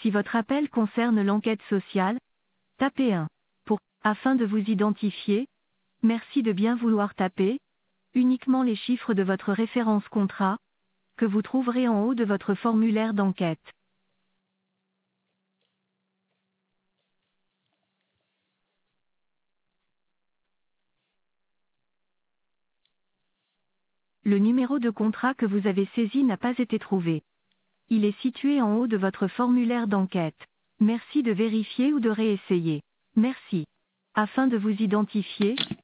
Si votre appel concerne l'enquête sociale, tapez 1. Afin de vous identifier, merci de bien vouloir taper uniquement les chiffres de votre référence contrat, que vous trouverez en haut de votre formulaire d'enquête. Le numéro de contrat que vous avez saisi n'a pas été trouvé. Il est situé en haut de votre formulaire d'enquête. Merci de vérifier ou de réessayer. Merci. Afin de vous identifier,